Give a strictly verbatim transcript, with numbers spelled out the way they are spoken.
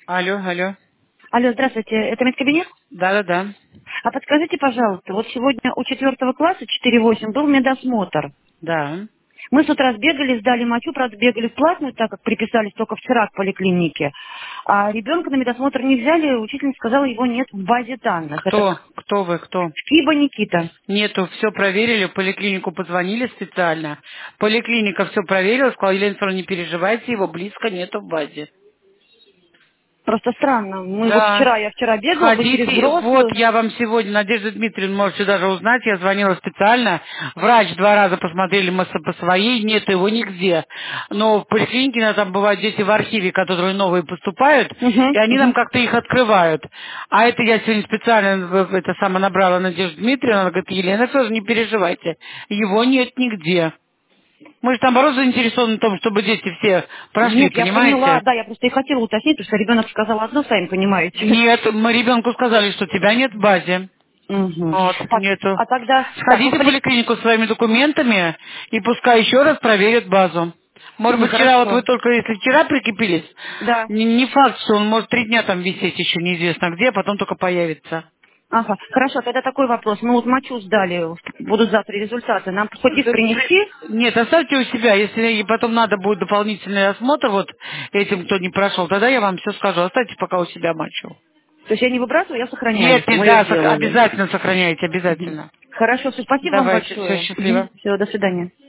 Алло, алло. Алло, здравствуйте, это медкабинет? Да-да-да. А подскажите, пожалуйста, вот сегодня у четвертого класса четыре восемь был медосмотр. Да. Мы с утра сбегали, сдали мочу, правда, бегали в платную, так как приписались только вчера к поликлинике. А ребенка на медосмотр не взяли, учительница сказала, его нет в базе данных. Это Кто? Кто вы, кто? Киба Никита. Нету, все проверили, в поликлинику позвонили специально. Поликлиника все проверила, сказала, Елена Федоровна, не переживайте, его близко нету в базе. Просто странно. Мы вот Да. вчера, я вчера бегала, вы через Ходите, вот взрослую. я вам сегодня, Надежда Дмитриевна, можете даже узнать, я звонила специально, врач два раза посмотрели мы с- по своей, нет его нигде. Но в поликлинике у нас там бывают дети в архиве, которые новые поступают, Угу, и они нам угу. как-то их открывают. А это я сегодня специально в- это самое набрала Надежду Дмитриевну, она говорит, Елена, тоже не переживайте, его нет нигде. Мы же там, наоборот, заинтересованы в том, чтобы дети все прошли, Нет, я поняла, понимаете? да, я просто и хотела уточнить, потому что ребенок сказал одно, сами понимаете. Нет, мы ребенку сказали, что тебя нет в базе. Угу. Вот, Так, нету. а тогда, так, вот Сходите в поли- поликлинику со своими документами и пускай еще раз проверят базу. Может Мгм, быть, вчера, вот вы хорошо. только если вчера прикипелись, Да. не, не факт, что он может три дня там висеть еще неизвестно где, а потом только появится. Ага, хорошо, тогда такой вопрос. Мы вот мочу сдали, будут завтра результаты. Нам хоть их За- принести? Нет, оставьте у себя. Если и потом надо будет дополнительный осмотр вот этим, кто не прошел, тогда я вам все скажу. Оставьте пока у себя мочу. То есть я не выбрасываю, я сохраняю. Нет, нет, Мы ее да, сох- сделали. обязательно сохраняйте, Мгм. обязательно. Хорошо, спасибо вам Давайте, все большое. счастливо. Все, до свидания.